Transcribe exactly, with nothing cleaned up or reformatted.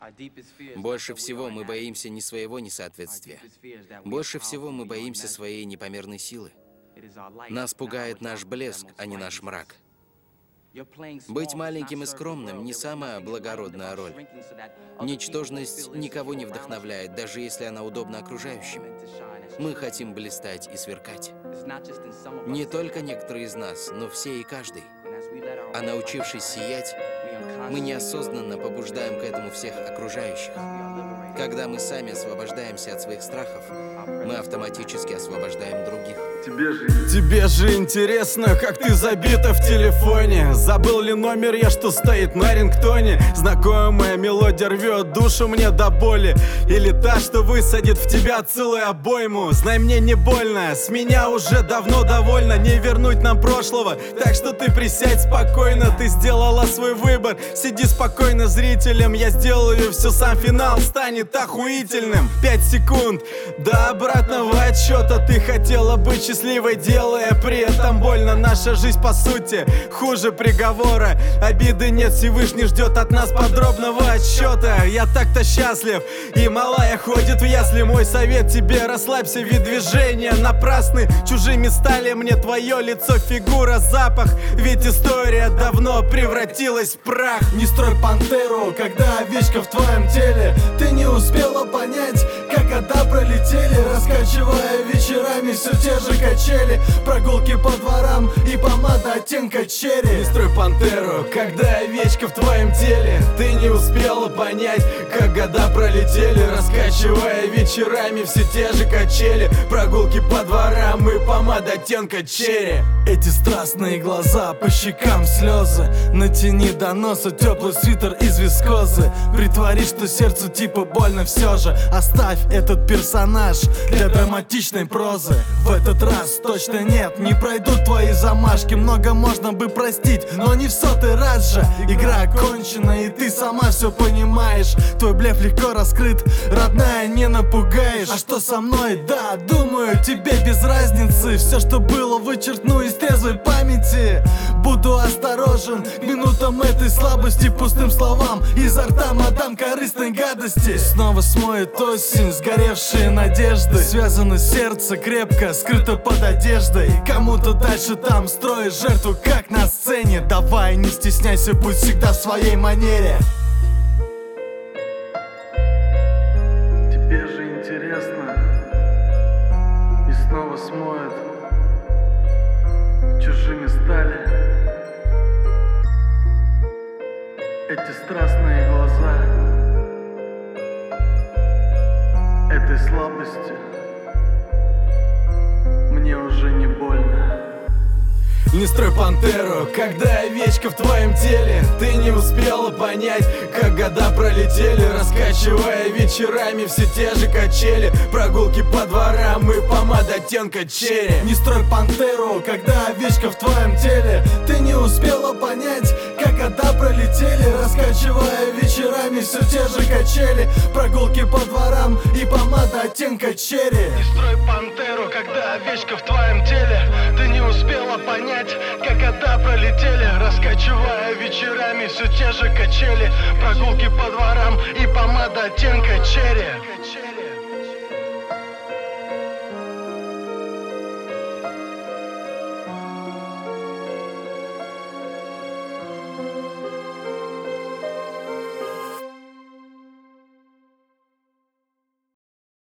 Больше всего мы боимся не своего несоответствия. Больше всего мы боимся своей непомерной силы. Нас пугает наш блеск, а не наш мрак. Быть маленьким и скромным — не самая благородная роль. Ничтожность никого не вдохновляет, даже если она удобна окружающим. Мы хотим блистать и сверкать. Не только некоторые из нас, но все и каждый. А научившись сиять, мы неосознанно побуждаем к этому всех окружающих. Когда мы сами освобождаемся от своих страхов, мы автоматически освобождаем других. Тебе же... Тебе же интересно, как ты забита в телефоне. Забыл ли номер я, что стоит на рингтоне? Знакомая мелодия рвет душу мне до боли. Или та, что высадит в тебя целую обойму. Знай, мне не больно, с меня уже давно довольно. Не вернуть нам прошлого, так что ты присядь спокойно. Ты сделала свой выбор, сиди спокойно зрителем. Я сделаю все, сам финал станет охуительным. Пять секунд до обратного отсчета. Ты хотела быть счастливой, делая при этом больно. Наша жизнь по сути хуже приговора. Обиды нет, Всевышний ждет от нас подробного отсчета. Я так-то счастлив, и малая ходит в ясли. Мой совет тебе: расслабься, вид движения напрасны. Чужими стали мне твое лицо, фигура, запах. Ведь история давно превратилась в прах. Не строй пантеру, когда овечка в твоем теле. Ты не успела понять, как года пролетели, раскачивая вечерами все те же качели. Прогулки по дворам и помада оттенка черри. Не строй пантеру, когда овечка в твоем теле. Ты не успела понять, как года пролетели, раскачивая вечерами все те же качели. Прогулки по дворам и помада оттенка черри. Эти страстные глаза, по щекам слезы. Натяни до носа теплый свитер из вискозы. Притворись, что сердцу типа больно все же. Оставь этот персонаж для драматичной прозы. В этот раз точно нет, не пройдут твои замашки. Много можно бы простить, но не в сотый раз же. Игра окончена, и ты сама все понимаешь. Твой блеф легко раскрыт, родная, не напугаешь. А что со мной? Да, думаю, тебе без разницы. Все, что было, вычеркну из трезвой памяти. Буду осторожен к минутам этой слабости, пустым словам изо рта мадам корыстной гадости. Снова смоет осень сгоревшие надежды. Связано сердце крепко, скрыто под одеждой. Кому-то дальше там строишь жертву, как на сцене. Давай, не стесняйся, будь всегда в своей манере. Тебе же интересно, и снова смоет. Чужими стали эти страстные глаза. Этой слабости мне уже не больно. Не строй пантеру, когда овечка в твоем теле. Ты не успела понять, как года пролетели, раскачивая вечерами все те же качели. Прогулки по дворам и помада оттенка черри. Не строй пантеру, когда овечка в твоем теле. Ты не успела понять, как года пролетели, раскачивая вечерами все те же качели. Прогулки по дворам и помада оттенка черри. Не строй пантеру, когда овечка в твоем теле. Ты не успела понять, как года пролетели, раскачивая вечерами все те же качели. Прогулки по дворам и помада оттенка